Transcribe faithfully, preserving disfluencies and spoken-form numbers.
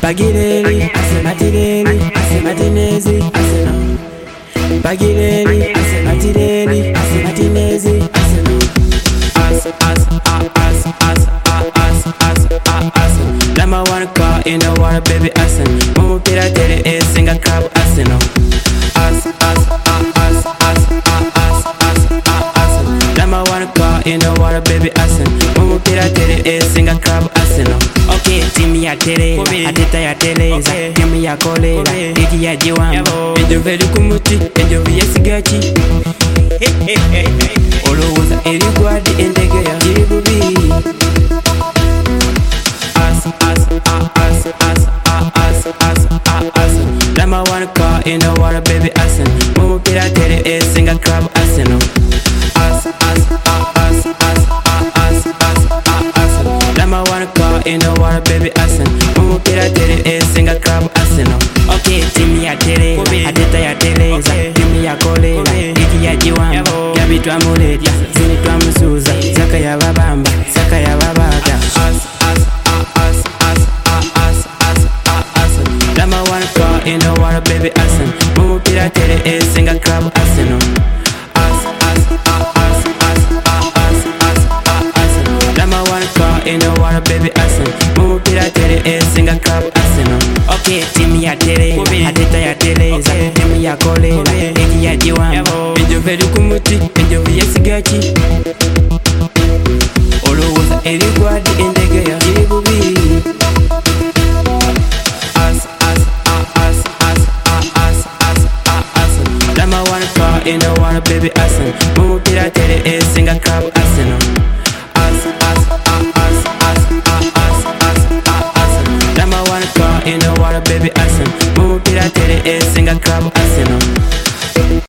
Bagireli, ase matireli, ase matinezi, ase no. Bagireli, ase matireli, ase matinezi, ase no. Us, us, uh, us, us, uh, us, us, uh, us. Lama wanna call in the water, baby, us. Mumu pira tere e singa crab, us no. Us, us, uh, us, us, uh, us, us, uh, us. Lama wanna call in the water, baby, us. Mumu pira tere e singa crab, us no. Okay, Timmy ya tereza, ateta ya tereza, Timmy ya kolera, Didi ya jiwamba, Enjo velu kumuti, Enjo viye sigachi. Olowoza eri gwadi endege ya jiribubi. Us, us, uh, us, us, uh, us, us, uh, us. Lama wanna call in the water, baby, us. Mumu pira tere e singa crab, us no. Us, us, uh, us, us, uh, us, us, uh, us. Lama wanna call in the water, baby, us. Mumu pira tere e singa crab, us no. Okay, Timmy ya tereza, ateta ya tereza, Timmy ya kolera, Didi ya jiwamba, Gabi twa muleta, Zini twa musuza, Zaka ya babamba, Zaka ya babaga. Us, us, uh, us, us, uh, us, us, uh, us. Lama wanna call in the water, baby, us. Mumu pira tere e singa crab, us no. Us, us, uh, us, us, uh, us, us, uh, us. Lama wanna call in the water, baby, us. Mumu pira tere e singa crab, us no. Okay, Timmy ya tereza, ateta ya tereza, Timmy ya kolera, Didi ya jiwamba, Enjo velu kumuti, Enjo viye sigachi. Olowoza eri gwadi endege ya jiribubi. Us, us, uh, us, us, uh, us, us, uh, us. Lama wanna call in the water, baby, us. Mumu pira tere e singa crab, us no. Us, us, uh, us, us, uh, us, us, uh, us. Lama wanna call in the water, baby, us. Mumu pira tere e singa crab, us no.